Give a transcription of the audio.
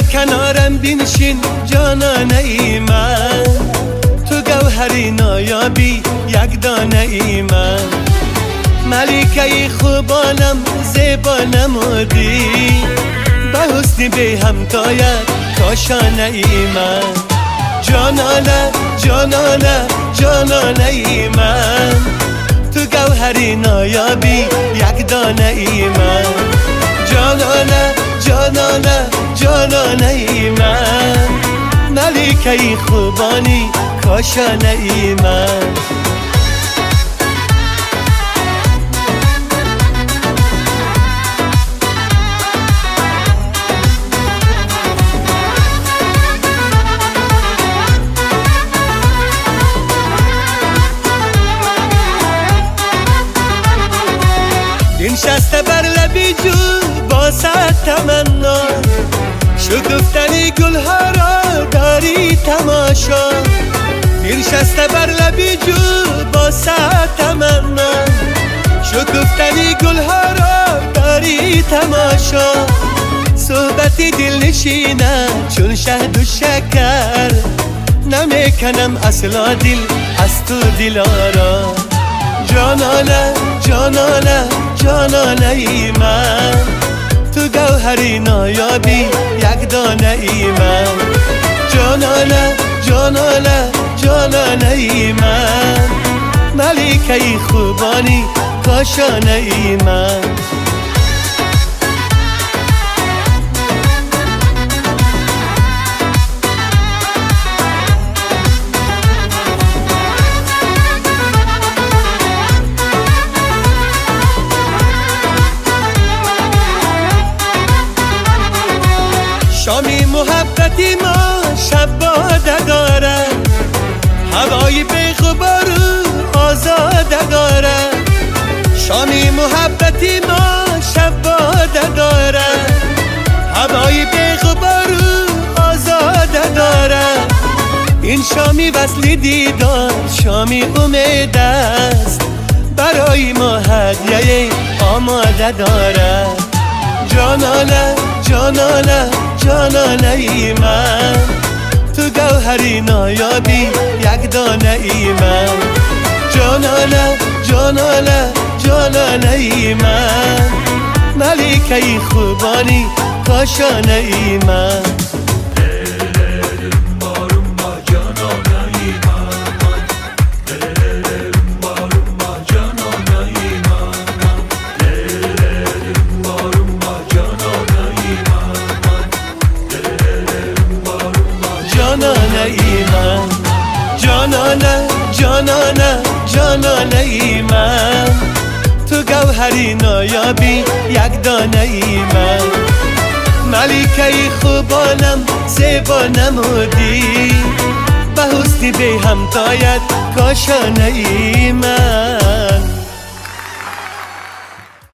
کنارم بنشین جانانه ای من، تو گوهری نایابی یک دانه ای من. ملکه خوبانم زیبا نمودی، به حسن بی همتایت کاشانه ای من. جانانه جانانه جانانه ای من، تو گوهری نایابی یک دانه ای من. جانانه جانانه جانانه ای من، ملکه خوبانی کاشانه ای من. نشسته بر لبی جو با صد تمنا، شکفتنی گلها را داری تماشا. نشسته بر لبی جو با صد تمنا، شکفتنی گلها را داری تماشا. صحبت دل نشینه چون شهد و شکر، نمیکنم اصلا دل از تو دلارا. جانانه جانانه جانانه ای من، تو گوهری نایابی یک دانه ای من. جانانه جانانه جانانه ای من، ملکه خوبانی کاشانه ای من. شامی محبتی ما شب باده داره، هوای بی‌غبار آزاده داره. شامی محبتی ما شب باده داره، هوای بی‌غبار آزاده داره. این شامی وصل دیدار شامی امید است، برای ما هدیه آماده داره. جانانه جانانه جانانه ای من، تو گوهری نایابی یک دانه ای من. جانانه جانانه جانانه ای من، ملکه خوبانی کاشانه ای من. جانانه ای من، جانانه جانانه جانانه ای من، تو گوهری نایابی یک دانه ای من. ملکه خوبانم زیبا نمودی، به حسن بی همتایت کاشانه ای من.